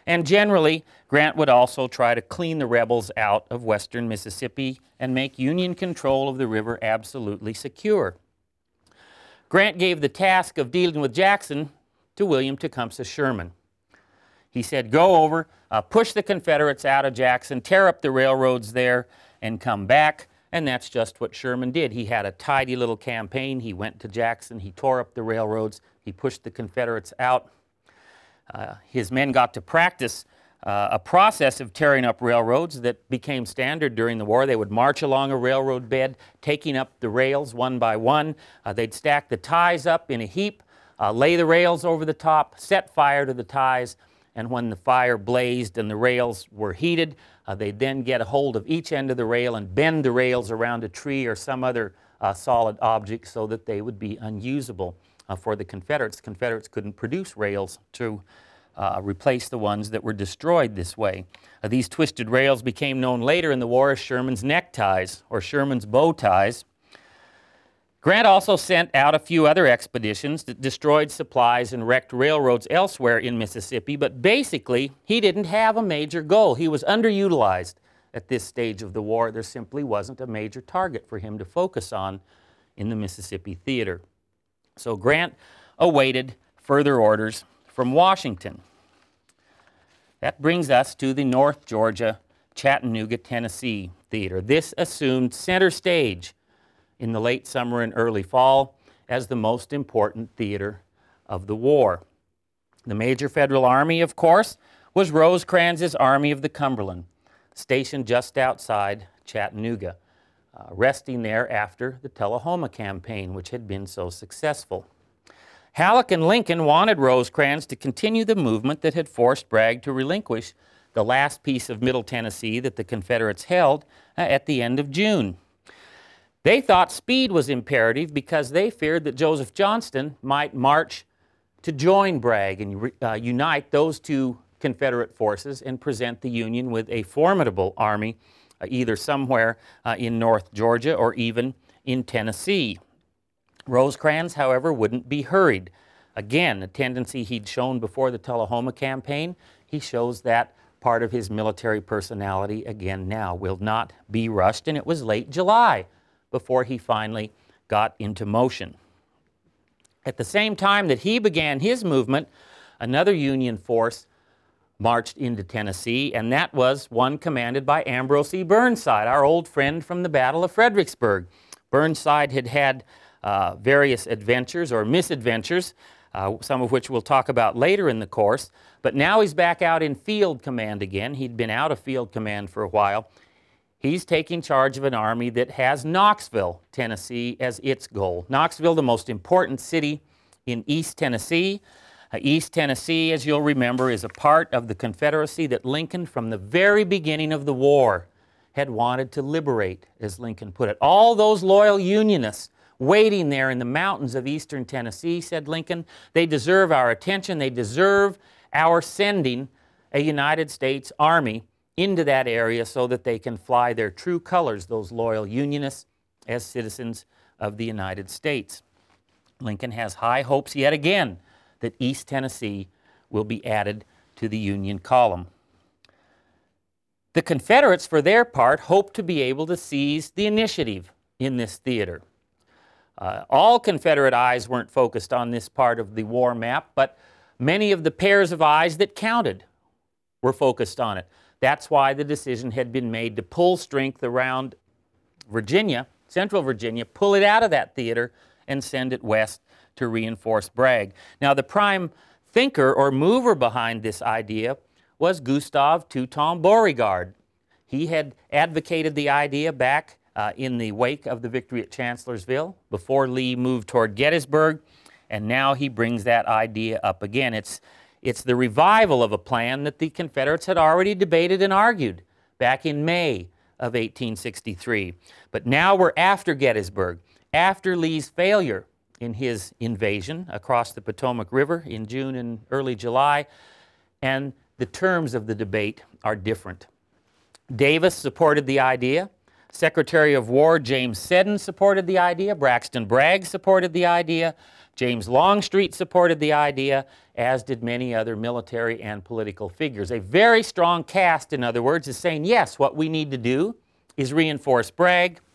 And generally, Grant would also try to clean the rebels out of western Mississippi and make Union control of the river absolutely secure. Grant gave the task of dealing with Jackson to William Tecumseh Sherman. He said, go over, push the Confederates out of Jackson, tear up the railroads there, and come back. And that's just what Sherman did. He had a tidy little campaign. He went to Jackson, he tore up the railroads, he pushed the Confederates out. His men got to practice a process of tearing up railroads that became standard during the war. They would march along a railroad bed, taking up the rails one by one. They'd stack the ties up in a heap, lay the rails over the top, set fire to the ties, and when the fire blazed and the rails were heated, they'd then get a hold of each end of the rail and bend the rails around a tree or some other solid object so that they would be unusable for the Confederates. The Confederates couldn't produce rails to replace the ones that were destroyed this way. These twisted rails became known later in the war as Sherman's neckties or Sherman's bow ties. Grant also sent out a few other expeditions that destroyed supplies and wrecked railroads elsewhere in Mississippi, but basically he didn't have a major goal. He was underutilized at this stage of the war. There simply wasn't a major target for him to focus on in the Mississippi theater. So Grant awaited further orders from Washington. That brings us to the North Georgia, Chattanooga, Tennessee theater. This assumed center stage in the late summer and early fall as the most important theater of the war. The major Federal Army, of course, was Rosecrans's Army of the Cumberland, stationed just outside Chattanooga, resting there after the Tullahoma campaign, which had been so successful. Halleck and Lincoln wanted Rosecrans to continue the movement that had forced Bragg to relinquish the last piece of Middle Tennessee that the Confederates held at the end of June. They thought speed was imperative because they feared that Joseph Johnston might march to join Bragg and unite those two Confederate forces and present the Union with a formidable army, either somewhere in North Georgia or even in Tennessee. Rosecrans, however, wouldn't be hurried. Again, a tendency he'd shown before the Tullahoma campaign, he shows that part of his military personality again now, will not be rushed, and it was late July before he finally got into motion. At the same time that he began his movement, another Union force marched into Tennessee, and that was one commanded by Ambrose E. Burnside, our old friend from the Battle of Fredericksburg. Burnside had had various adventures or misadventures, some of which we'll talk about later in the course, but now he's back out in field command again. He'd been out of field command for a while. He's taking charge of an army that has Knoxville, Tennessee, as its goal. Knoxville, the most important city in East Tennessee. East Tennessee, as you'll remember, is a part of the Confederacy that Lincoln, from the very beginning of the war, had wanted to liberate, as Lincoln put it. All those loyal Unionists waiting there in the mountains of eastern Tennessee, said Lincoln, they deserve our attention, they deserve our sending a United States Army into that area so that they can fly their true colors, those loyal Unionists, as citizens of the United States. Lincoln has high hopes yet again that East Tennessee will be added to the Union column. The Confederates, for their part, hoped to be able to seize the initiative in this theater. All Confederate eyes weren't focused on this part of the war map, but many of the pairs of eyes that counted were focused on it. That's why the decision had been made to pull strength around Virginia, central Virginia, pull it out of that theater and send it west to reinforce Bragg. Now, the prime thinker or mover behind this idea was Gustav Teuton Beauregard. He had advocated the idea back in the wake of the victory at Chancellorsville, before Lee moved toward Gettysburg, and now he brings that idea up again. It's the revival of a plan that the Confederates had already debated and argued back in May of 1863. But now we're after Gettysburg, after Lee's failure in his invasion across the Potomac River in June and early July, and the terms of the debate are different. Davis supported the idea. Secretary of War James Seddon supported the idea. Braxton Bragg supported the idea. James Longstreet supported the idea, as did many other military and political figures. A very strong cast, in other words, is saying, yes, what we need to do is reinforce Bragg,